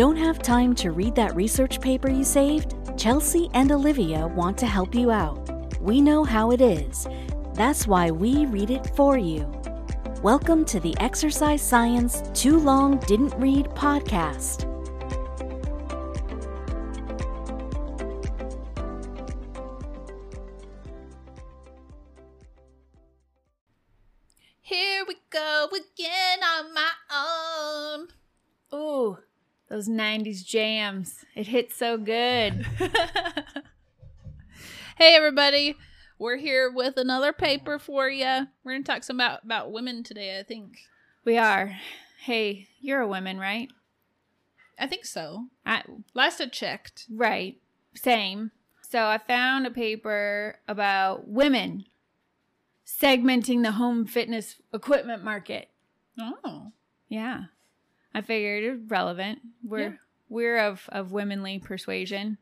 Don't have time to read that research paper you saved? Chelsea and Olivia want to help you out. We know how it is. That's why we read it for you. Welcome to the Exercise Science Too Long Didn't Read podcast. Here we go again on my own. Ooh, those 90s jams. It hits so good. Hey, everybody. We're here with another paper for you. We're going to talk some about women today, I think. We are. Hey, you're a woman, right? I think so. Last I checked. Right. Same. So I found a paper about women segmenting the home fitness equipment market. Oh. Yeah. I figured it was relevant. We're of womanly persuasion.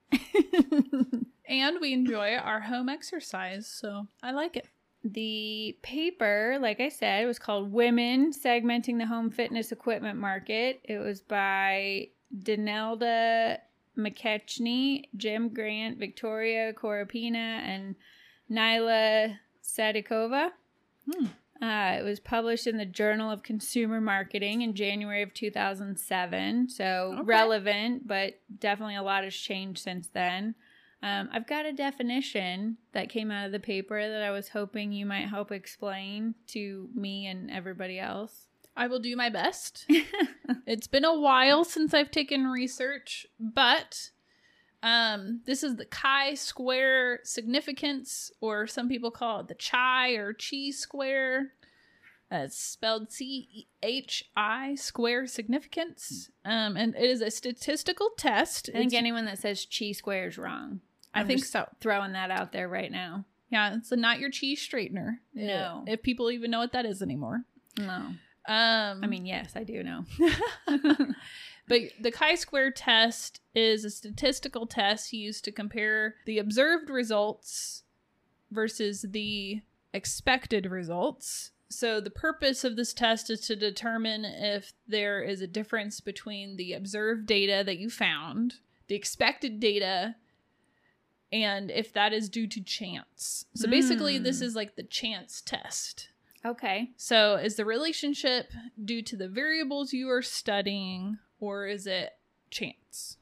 And we enjoy our home exercise, so I like it. The paper, like I said, was called Women Segmenting the Home Fitness Equipment Market. It was by Danelda McKechnie, Jim Grant, Victoria Koropina, and Nyla Sadikova. It was published in the Journal of Consumer Marketing in January of 2007. So relevant, but definitely a lot has changed since then. I've got a definition that came out of the paper that I was hoping you might help explain to me and everybody else. I will do my best. It's been a while since I've taken research, but this is the chi-square significance, or some people call it the chi or chi square. It's spelled C-H-I square significance. And it is a statistical test. I think anyone that says chi square is wrong. I think so. Throwing that out there right now. Yeah, it's not your chi straightener. No. If people even know what that is anymore. No. I mean, yes, I do know. But the chi-square test is a statistical test used to compare the observed results versus the expected results. So the purpose of this test is to determine if there is a difference between the observed data that you found, the expected data, and if that is due to chance. So basically, this is like the chance test. Okay. So is the relationship due to the variables you are studying, or is it chance?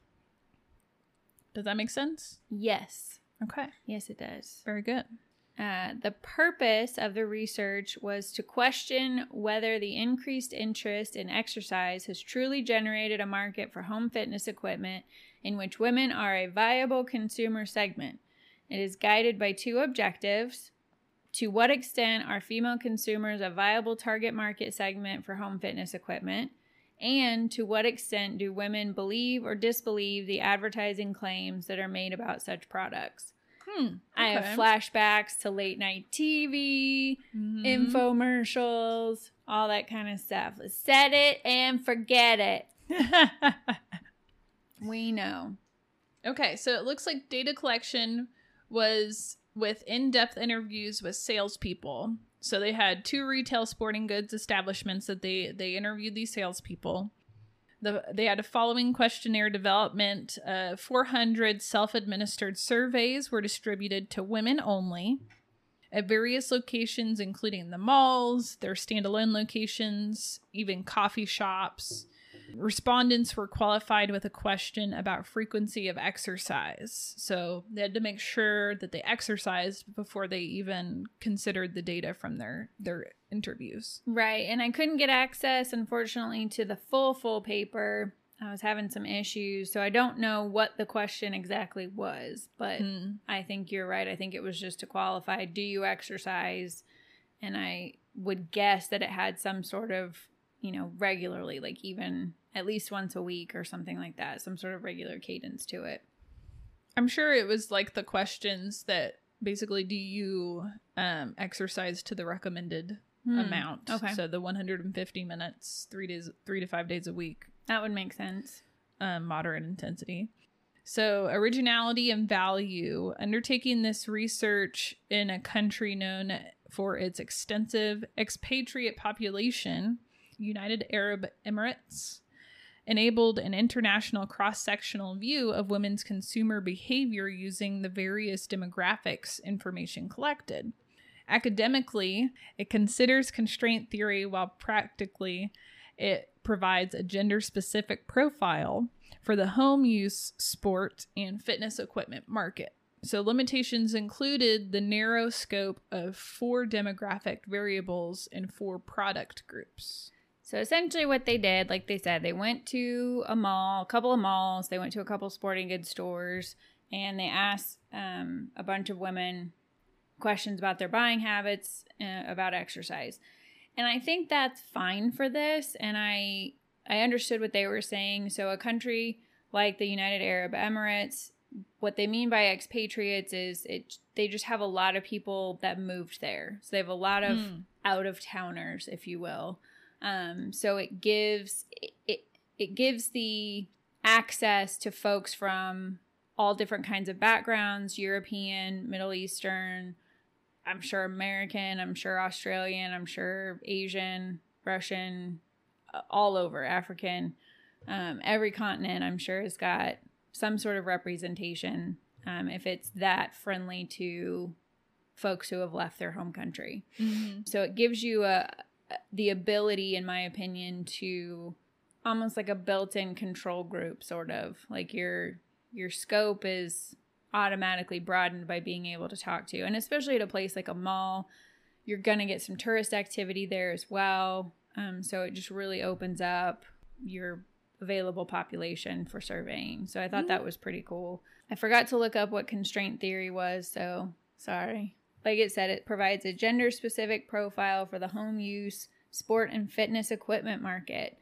Does that make sense? Yes. Okay. Yes, it does. Very good. The purpose of the research was to question whether the increased interest in exercise has truly generated a market for home fitness equipment in which women are a viable consumer segment. It is guided by two objectives. To what extent are female consumers a viable target market segment for home fitness equipment? And to what extent do women believe or disbelieve the advertising claims that are made about such products? Okay. I have flashbacks to late night TV, infomercials, all that kind of stuff. Set it and forget it. We know. Okay, so it looks like data collection was with in-depth interviews with salespeople. So they had 2 retail sporting goods establishments that they interviewed these salespeople. They had a following questionnaire development. 400 self-administered surveys were distributed to women only at various locations, including the malls, their standalone locations, even coffee shops. Respondents were qualified with a question about frequency of exercise. So they had to make sure that they exercised before they even considered the data from their interviews. Right. And I couldn't get access, unfortunately, to the full paper. I was having some issues, so I don't know what the question exactly was, but I think you're right. I think it was just to qualify, do you exercise? And I would guess that it had some sort of, regularly, like even at least once a week or something like that, some sort of regular cadence to it. I'm sure it was like the questions that basically, do you exercise to the recommended amount? Okay. So the 150 minutes, 3 to 5 days a week. That would make sense. Moderate intensity. So originality and value. Undertaking this research in a country known for its extensive expatriate population, United Arab Emirates, enabled an international cross-sectional view of women's consumer behavior using the various demographics information collected. Academically, it considers constraint theory, while practically it provides a gender-specific profile for the home use, sport, and fitness equipment market. So limitations included the narrow scope of 4 demographic variables and 4 product groups. So essentially what they did, like they said, they went to a mall, a couple of malls, they went to a couple of sporting goods stores, and they asked a bunch of women questions about their buying habits, about exercise. And I think that's fine for this, and I understood what they were saying. So a country like the United Arab Emirates, what they mean by expatriates is they just have a lot of people that moved there. So they have a lot of out-of-towners, if you will. So it gives the access to folks from all different kinds of backgrounds, European, Middle Eastern, I'm sure American, I'm sure Australian, I'm sure Asian, Russian, all over, African. Every continent, I'm sure, has got some sort of representation, if it's that friendly to folks who have left their home country. Mm-hmm. So it gives you the ability, in my opinion, to almost like a built-in control group, sort of. Like your scope is automatically broadened by being able to talk to. And especially at a place like a mall, you're going to get some tourist activity there as well. So it just really opens up your available population for surveying. So I thought that was pretty cool. I forgot to look up what constraint theory was, so sorry. Like it said, it provides a gender-specific profile for the home use, sport, and fitness equipment market.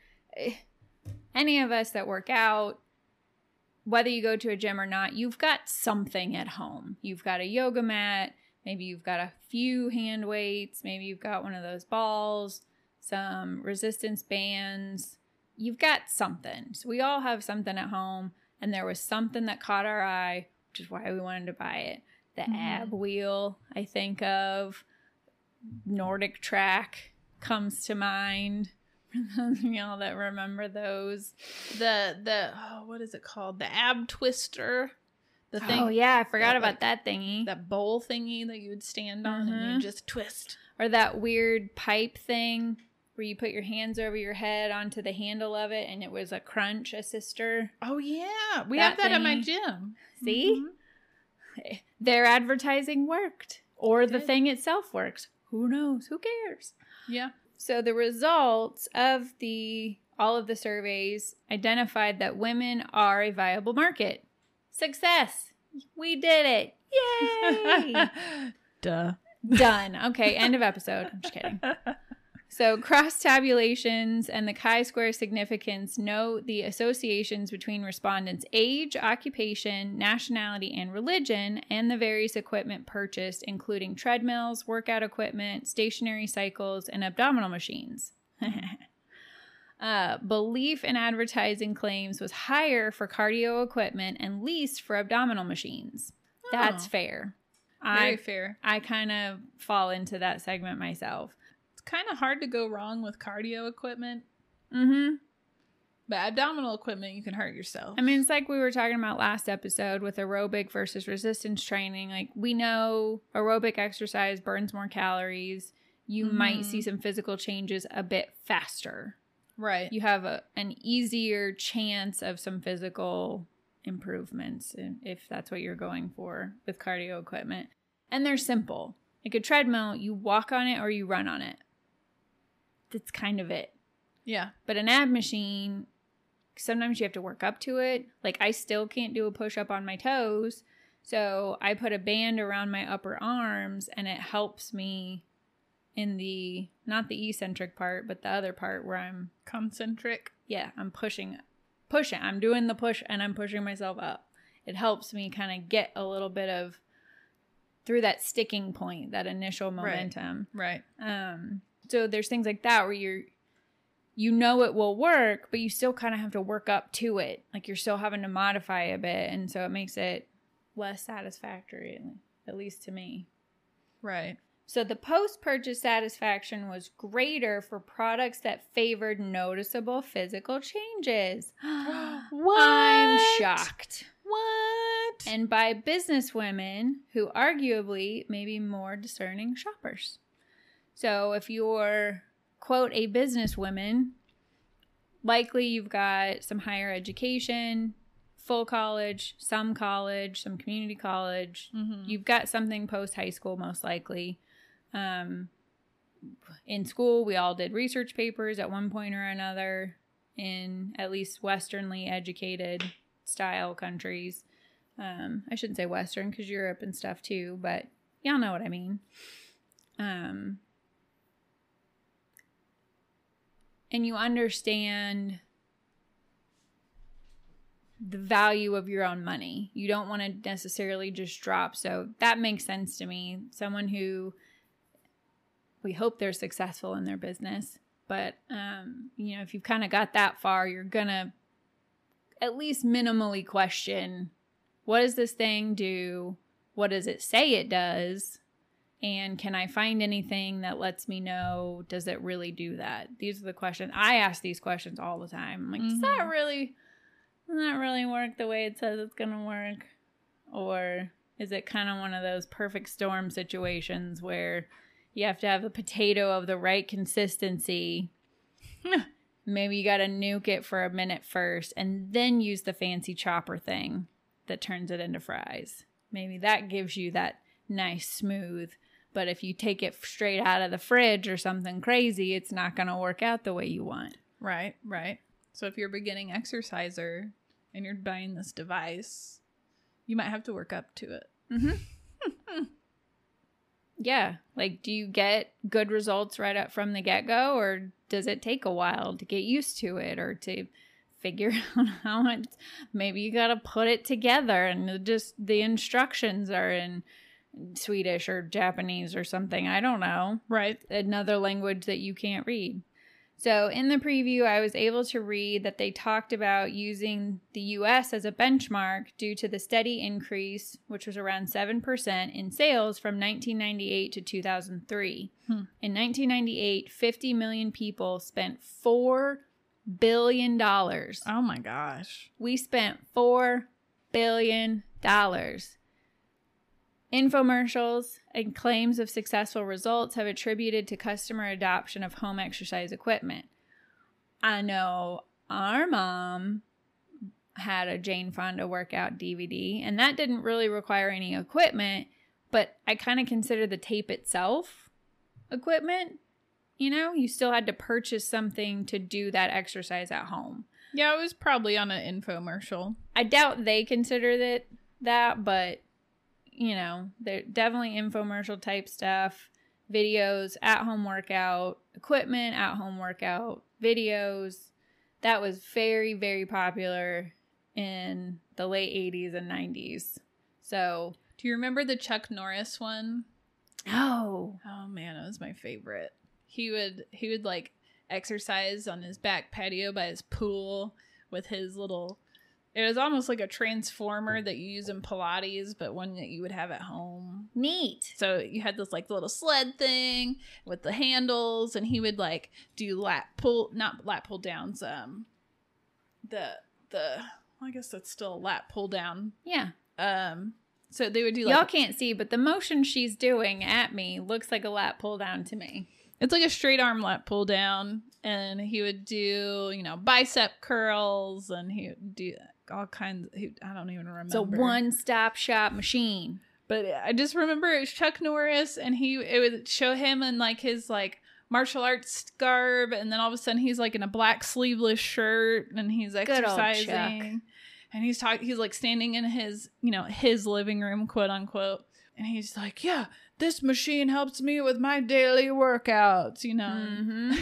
Any of us that work out, whether you go to a gym or not, you've got something at home. You've got a yoga mat, maybe you've got a few hand weights, maybe you've got one of those balls, some resistance bands. You've got something. So we all have something at home, and there was something that caught our eye, which is why we wanted to buy it. The ab wheel, I think of. Nordic Track comes to mind. For those of y'all that remember those. What is it called? The ab twister. The thing. Oh yeah, I forgot about that thingy. That bowl thingy that you would stand on and you just twist. Or that weird pipe thing where you put your hands over your head onto the handle of it, and it was a crunch assister. Oh yeah, we have that at my gym. See? Mm-hmm. Their advertising worked, or the thing itself works. Who knows? Who cares? Yeah. So the results of all of the surveys identified that women are a viable market. Success. We did it. Yay. Duh. Done. Okay, end of episode. I'm just kidding. So cross-tabulations and the chi-square significance note the associations between respondents' age, occupation, nationality, and religion, and the various equipment purchased, including treadmills, workout equipment, stationary cycles, and abdominal machines. Belief in advertising claims was higher for cardio equipment and least for abdominal machines. That's fair. Very fair. I kind of fall into that segment myself. Kind of hard to go wrong with cardio equipment. Mm-hmm. But abdominal equipment, you can hurt yourself. I mean, it's like we were talking about last episode with aerobic versus resistance training. Like, we know aerobic exercise burns more calories. You might see some physical changes a bit faster. Right. You have an easier chance of some physical improvements if that's what you're going for with cardio equipment. And they're simple. Like a treadmill, you walk on it or you run on it. That's kind of it. Yeah. But an ab machine, sometimes you have to work up to it. Like, I still can't do a push-up on my toes. So I put a band around my upper arms, and it helps me in not the eccentric part, but the other part where I'm concentric. Yeah, I'm pushing. I'm doing the push, and I'm pushing myself up. It helps me kind of get a little bit of through that sticking point, that initial momentum. Right. So there's things like that where you know it will work, but you still kind of have to work up to it. Like, you're still having to modify a bit, and so it makes it less satisfactory, at least to me. Right. So the post-purchase satisfaction was greater for products that favored noticeable physical changes. What? I'm shocked. What? And by business women who arguably may be more discerning shoppers. So if you're, quote, a businesswoman, likely you've got some higher education, full college, some community college. Mm-hmm. You've got something post-high school, most likely. In school, we all did research papers at one point or another in at least Westernly educated style countries. I shouldn't say Western because Europe and stuff too, but y'all know what I mean. And you understand the value of your own money. You don't want to necessarily just drop. So that makes sense to me. Someone who we hope they're successful in their business. But, if you've kind of got that far, you're going to at least minimally question, what does this thing do? What does it say it does? And can I find anything that lets me know, does it really do that? These are the questions. I ask these questions all the time. I'm like, does that really work the way it says it's going to work? Or is it kind of one of those perfect storm situations where you have to have a potato of the right consistency? Maybe you got to nuke it for a minute first and then use the fancy chopper thing that turns it into fries. Maybe that gives you that nice smooth. But if you take it straight out of the fridge or something crazy, it's not going to work out the way you want. Right. So if you're a beginning exerciser and you're buying this device, you might have to work up to it. Mm-hmm. Yeah. Like, do you get good results right up from the get-go, or does it take a while to get used to it or to figure out how it, maybe you got to put it together and just the instructions are in Swedish or Japanese or something. I don't know. Right. Another language that you can't read. So in the preview, I was able to read that they talked about using the U.S. as a benchmark due to the steady increase, which was around 7% in sales from 1998 to 2003. In 1998, 50 million people spent $4 billion. Oh my gosh. We spent $4 billion. Infomercials and claims of successful results have attributed to customer adoption of home exercise equipment. I know our mom had a Jane Fonda workout DVD, and that didn't really require any equipment, but I kind of consider the tape itself equipment. You still had to purchase something to do that exercise at home. Yeah, it was probably on an infomercial. I doubt they considered it that, but they're definitely infomercial type stuff, videos, at-home workout, equipment, at-home workout, videos. That was very, very popular in the late 80s and 90s. So, do you remember the Chuck Norris one? Oh man, it was my favorite. He would like exercise on his back patio by his pool with his little. It was almost like a transformer that you use in Pilates, but one that you would have at home. Neat. So you had this like little sled thing with the handles, and he would like do not lat pull downs. I guess that's still a lat pull down. Yeah. So they would do like y'all can't see, but the motion she's doing at me looks like a lat pull down to me. It's like a straight arm lat pull down, and he would do bicep curls, and he would do all kinds. I don't even remember. It's a one-stop shop machine. But I just remember it was Chuck Norris, and it would show him in like his like martial arts garb, and then all of a sudden he's like in a black sleeveless shirt, and he's exercising, and he's like standing in his his living room, quote unquote, and he's like, yeah, this machine helps me with my daily workouts, Mm-hmm.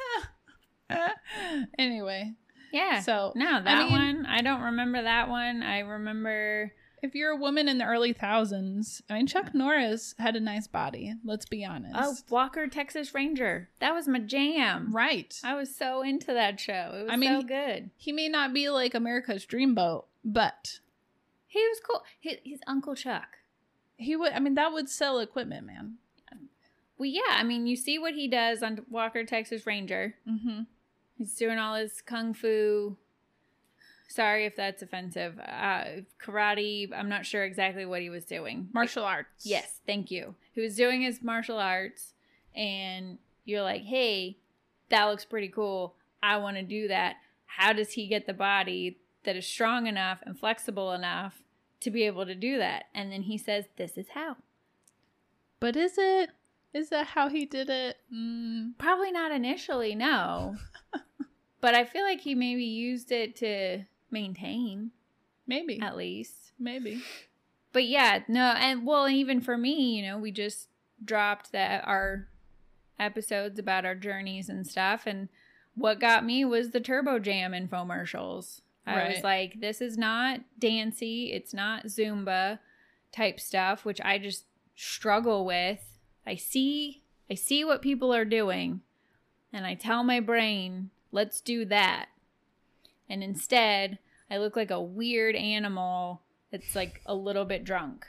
Anyway. Yeah. So no, that one, I don't remember that one. I remember. If you're a woman in the early thousands, Chuck Norris had a nice body. Let's be honest. Oh, Walker, Texas Ranger. That was my jam. Right. I was so into that show. It was so good. He may not be like America's Dreamboat, but he was cool. He's Uncle Chuck. He would. That would sell equipment, man. Well, yeah, I mean, you see what he does on Walker, Texas Ranger. Mm-hmm. He's doing all his kung fu. Sorry if that's offensive. Karate. I'm not sure exactly what he was doing. Martial arts. Yes, thank you. He was doing his martial arts, and you're like, hey, that looks pretty cool. I want to do that. How does he get the body that is strong enough and flexible enough to be able to do that? And then he says, this is how. But is it? Is that how he did it? Probably not initially, no. But I feel like he maybe used it to maintain. Maybe. At least. Maybe. But yeah, no, and well, even for me, you know, we just dropped our episodes about our journeys and stuff, and what got me was the Turbo Jam infomercials. I was like, this is not dancey, it's not Zumba type stuff, which I just struggle with. I see what people are doing, and I tell my brain, let's do that. And instead, I look like a weird animal that's like a little bit drunk.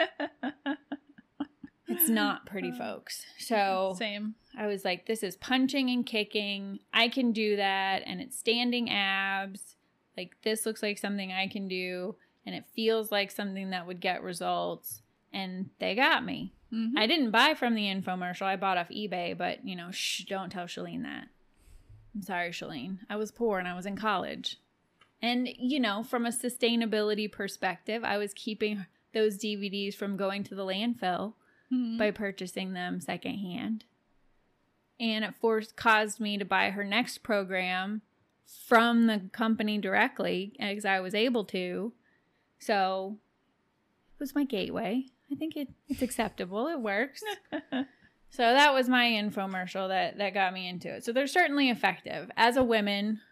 It's not pretty, folks. So same. I was like, this is punching and kicking. I can do that. And it's standing abs. Like, this looks like something I can do. And it feels like something that would get results. And they got me. Mm-hmm. I didn't buy from the infomercial. I bought off eBay. But, you know, don't tell Shalene that. I'm sorry, Shalene. I was poor and I was in college. And, you know, from a sustainability perspective, I was keeping those DVDs from going to the landfill by purchasing them secondhand. And it caused me to buy her next program from the company directly, as I was able to. So it was my gateway. I think it's acceptable. It works. So that was my infomercial that got me into it. So they're certainly effective. As a woman,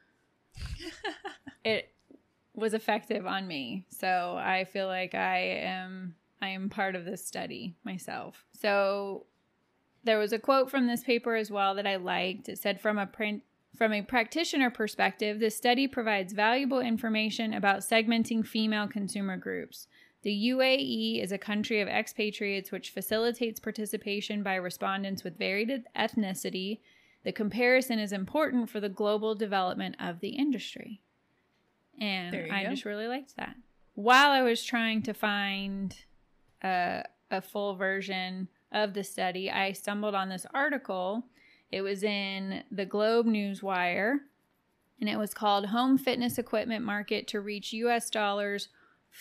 it was effective on me. So I feel like I am part of this study myself. So there was a quote from this paper as well that I liked. It said, from a practitioner perspective, this study provides valuable information about segmenting female consumer groups. The UAE is a country of expatriates which facilitates participation by respondents with varied ethnicity. The comparison is important for the global development of the industry. And I just really liked that. While I was trying to find a full version of the study, I stumbled on this article. It was in the Globe Newswire, and it was called Home Fitness Equipment Market to Reach US dollars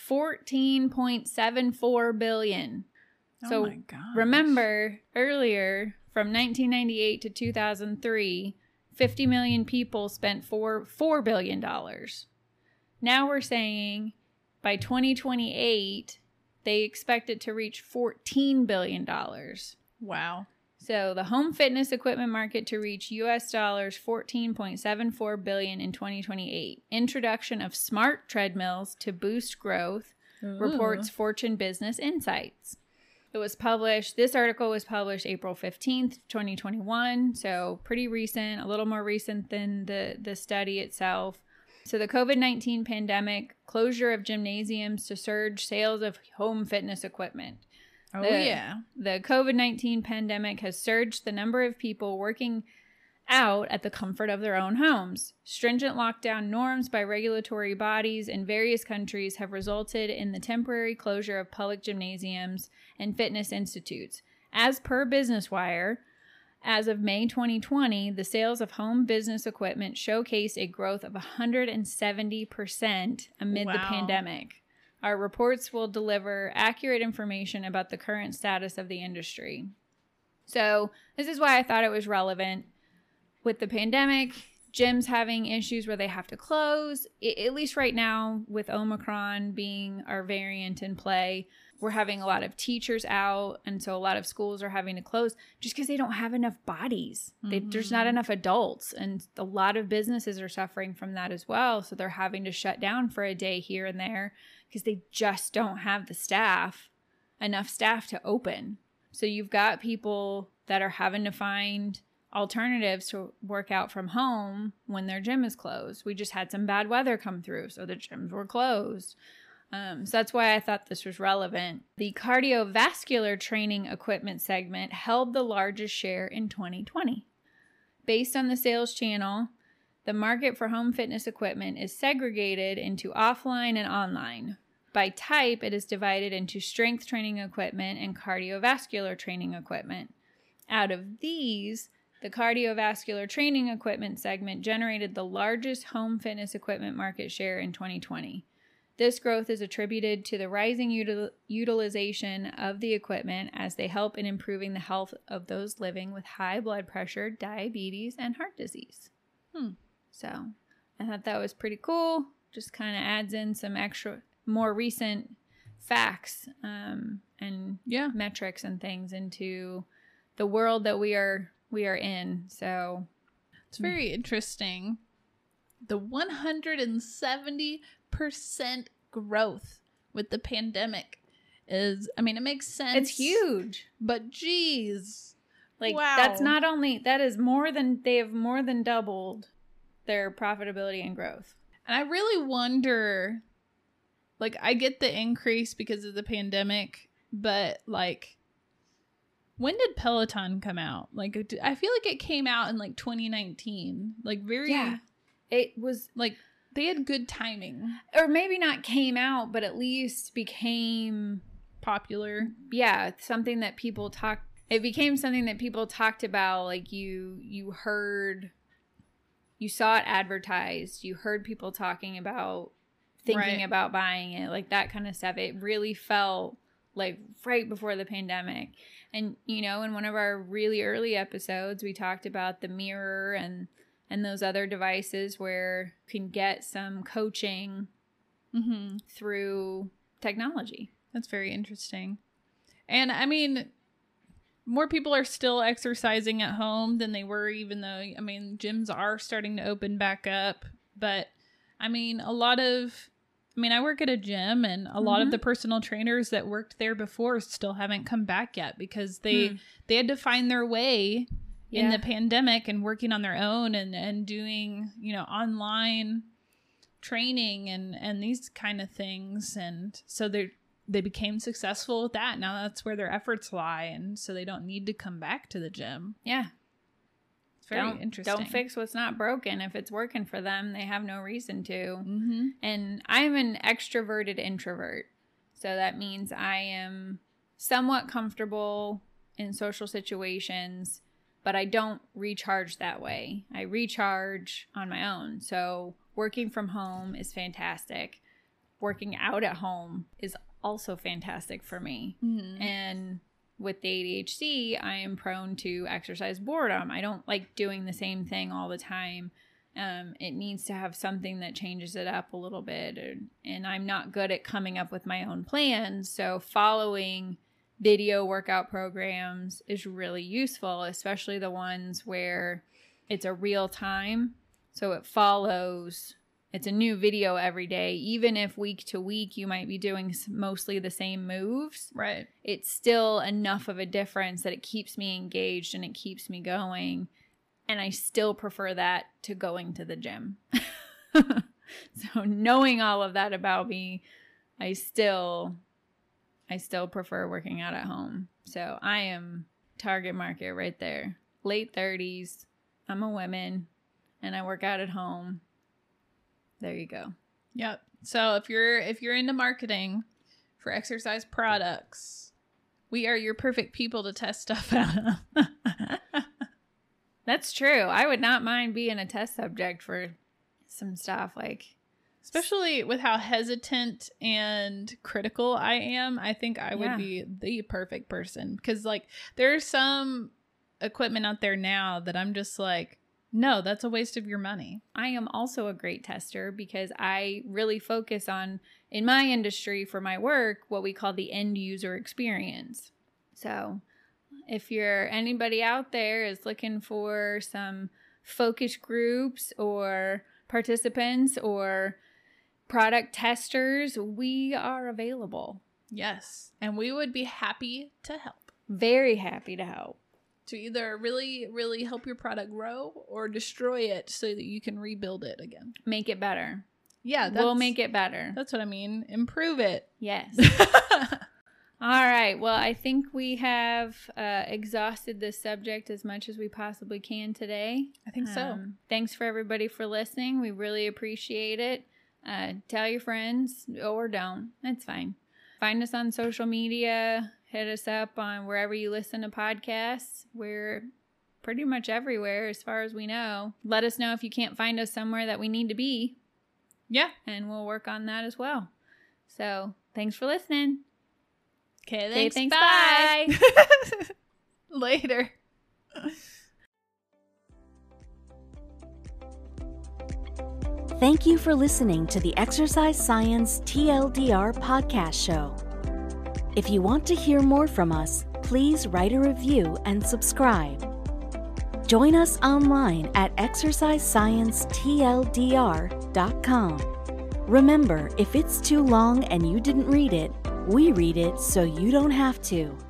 $14.74 billion. So my gosh. Remember earlier, from 1998 to 2003, 50 million people spent $4 billion. Now we're saying by 2028, they expect it to reach $14 billion. Wow. So the home fitness equipment market to reach US dollars $14.74 billion in 2028. Introduction of smart treadmills to boost growth, reports Fortune Business Insights. This article was published April 15th, 2021. So pretty recent, a little more recent than the study itself. So the COVID-19 pandemic, closure of gymnasiums to surge sales of home fitness equipment. The COVID-19 pandemic has surged the number of people working out at the comfort of their own homes. Stringent lockdown norms by regulatory bodies in various countries have resulted in the temporary closure of public gymnasiums and fitness institutes. As per Business Wire, as of May 2020, the sales of home business equipment showcased a growth of 170% amid the pandemic. Our reports will deliver accurate information about the current status of the industry. So this is why I thought it was relevant. With the pandemic, gyms having issues where they have to close, at least right now with Omicron being our variant in play, we're having a lot of teachers out, and so a lot of schools are having to close just because they don't have enough bodies. There's not enough adults, and a lot of businesses are suffering from that as well. So they're having to shut down for a day here and there because they just don't have enough staff to open. So you've got people that are having to find alternatives to work out from home when their gym is closed. We just had some bad weather come through, so the gyms were closed. So that's why I thought this was relevant. The cardiovascular training equipment segment held the largest share in 2020. Based on the sales channel, the market for home fitness equipment is segregated into offline and online. By type, it is divided into strength training equipment and cardiovascular training equipment. Out of these, the cardiovascular training equipment segment generated the largest home fitness equipment market share in 2020. This growth is attributed to the rising utilization of the equipment as they help in improving the health of those living with high blood pressure, diabetes, and heart disease. So I thought that was pretty cool. Just kind of adds in some extra, more recent facts and metrics and things into the world that we are in. So it's very interesting. The 170% growth with the pandemic is, I mean, it makes sense. It's huge. But geez. Like, wow. That is more than, they have more than doubled their profitability and growth. And I really wonder, like, I get the increase because of the pandemic, but like, when did Peloton come out? Like, I feel like it came out in like 2019. Like, it was like, they had good timing. Or maybe not came out, but at least became popular. Yeah, something that people talk. It became something that people talked about. Like, you heard, you saw it advertised. You heard people talking about thinking about buying it, like that kind of stuff. It really felt like right before the pandemic. And, you know, in one of our really early episodes, we talked about the Mirror and those other devices where you can get some coaching through technology. That's very interesting. And I mean, more people are still exercising at home than they were, even though, I mean, gyms are starting to open back up. But I mean, I work at a gym, and a lot of the personal trainers that worked there before still haven't come back yet because they had to find their way in the pandemic and working on their own and doing, you know, online training and these kind of things. And so they became successful with that. Now that's where their efforts lie. And so they don't need to come back to the gym. Yeah. It's very interesting. Don't fix what's not broken. If it's working for them, they have no reason to. And I'm an extroverted introvert. So that means I am somewhat comfortable in social situations, but I don't recharge that way. I recharge on my own. So working from home is fantastic. Working out at home is also fantastic for me. And with the ADHD, I am prone to exercise boredom. I don't like doing the same thing all the time. It needs to have something that changes it up a little bit. And I'm not good at coming up with my own plans. So following video workout programs is really useful, especially the ones where it's a real time. So it follows, it's a new video every day. Even if week to week you might be doing mostly the same moves, right? It's still enough of a difference that it keeps me engaged and it keeps me going. And I still prefer that to going to the gym. So knowing all of that about me, I still prefer working out at home. So I am target market right there. Late 30s. I'm a woman and I work out at home. There you go. Yep. So if you're into marketing for exercise products, we are your perfect people to test stuff out. That's true. I would not mind being a test subject for some stuff, like, especially with how hesitant and critical I am. I think I would be the perfect person, because like there's some equipment out there now that I'm just like, no, that's a waste of your money. I am also a great tester because I really focus on, in my industry for my work, what we call the end user experience. So if anybody out there is looking for some focus groups or participants or product testers, we are available. Yes. And we would be happy to help. Very happy to help. To either really, really help your product grow or destroy it so that you can rebuild it again. Make it better. Yeah, we'll make it better. That's what I mean. Improve it. Yes. All right. Well, I think we have exhausted this subject as much as we possibly can today. I think so. Thanks for everybody for listening. We really appreciate it. Tell your friends or don't. That's fine. Find us on social media. Hit us up on wherever you listen to podcasts. We're pretty much everywhere as far as we know. Let us know if you can't find us somewhere that we need to be. Yeah. And we'll work on that as well. So thanks for listening. Okay, thanks. Bye. Later. Thank you for listening to the Exercise Science TLDR podcast show. If you want to hear more from us, please write a review and subscribe. Join us online at exercisesciencetldr.com. Remember, if it's too long and you didn't read it, we read it so you don't have to.